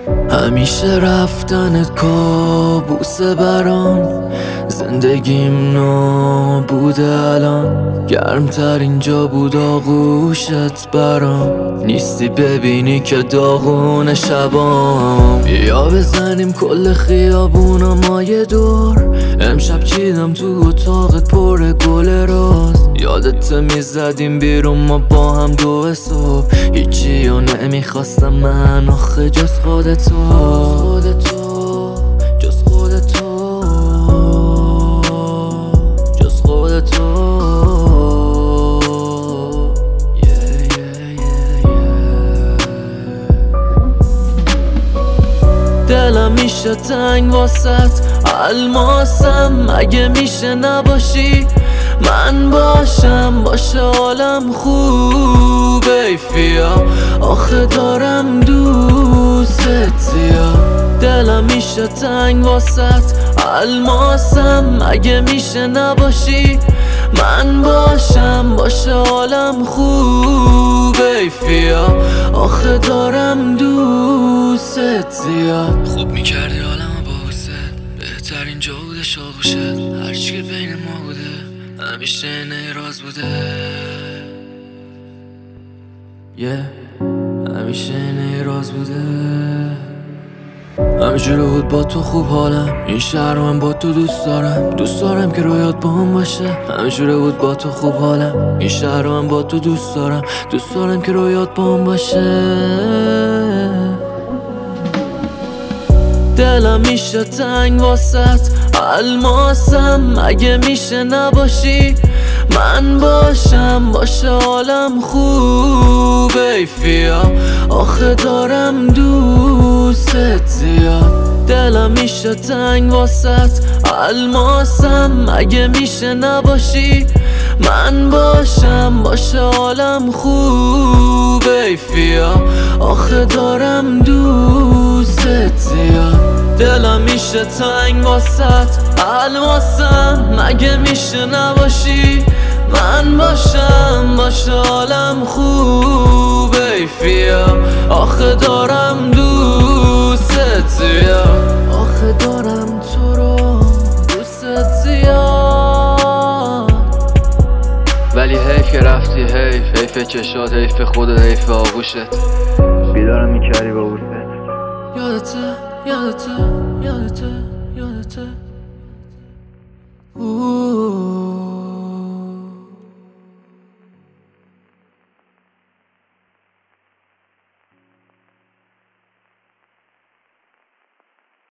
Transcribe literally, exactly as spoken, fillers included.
همیشه رفتنت کابوس برام، زندگیم نابوده الان. گرمتر اینجا بود آغوشت برام، نیستی ببینی که داغون شبام. بیا بزنیم کل خیابونا مایه دور، امشب چیدم تو اتاقت پر گل راز. یادت میزدیم بیرون ما با هم دو صبح، هیچی و نمیخواستم من آخه جز خودتو، خودتو جز خودتو جز خودتو. yeah, yeah, yeah, yeah. دلم میشه تنگ واسط الماسم، اگه میشه نباشی من باشم، باشه حالم خوبه ایفیا، آخه دارم دوست زیاد. دلم میشه تنگ واسط الماسم، اگه میشه نباشی من باشم، باشه حالم خوبه ایفیا، آخه دارم دوست زیاد. خوب میکردی حالمو با حست، بهترین جا بودش آغوشت، هرچی که بین ما بوده همیشه نه راز بوده. yeah. همیشه نه راز بوده. همینجوره بود با تو خوب حالم، این شهر من با تو دوست دارم، دوست دارم که رویات با هم باشه. همینجوره بود با تو خوب حالم، این شهر من با تو دوست دارم، دوست دارم که رویات با هم باشه. دلم میشه تنگ واسط الماسم، اگه میشه نباشی من باشم، باشه حالم خوبه ایفیا، آخه دارم دوست زیاد. دلم میشه تنگ واسط الماسم، اگه میشه نباشی من باشم، باشه حالم خوبه ایفیا، آخه دارم دوست زیاد. دلم میشه تنگ واسط الماسم، اگه میشه نباشی من باشم، باشه حالم خوبه ایفیا، آخه دارم دوست زیاد، آخه دارم تو رو دوست زیاد. ولی حیف که رفتی، حیف حیف چشات، حیف خودت، حیف آغوشت. بیدارم میکردی با بوست، یادته یادته یادته یادته. اوه